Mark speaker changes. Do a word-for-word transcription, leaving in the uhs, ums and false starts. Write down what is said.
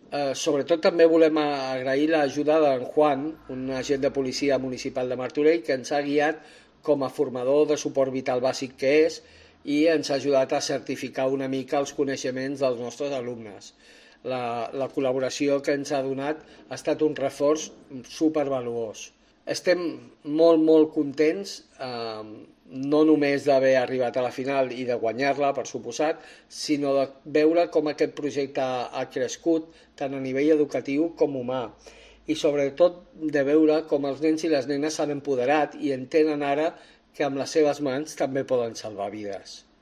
Speaker 1: Eh, sobretot també volem agrair l'ajuda d'en Juan, un agent de policia municipal de Martorell, que ens ha guiat com a formador de suport vital bàsic que és i ens ha ajudat a certificar una mica els coneixements dels nostres alumnes. La, la col·laboració que ens ha donat ha estat un reforç supervaluós. Estem molt, molt contents, eh, no només d'haver arribat a la final i de guanyar-la, per suposat, sinó de veure com aquest projecte ha crescut tant a nivell educatiu com humà i sobretot de veure com els nens i les nenes s'han empoderat i entenen ara que amb les seves mans també poden salvar vides.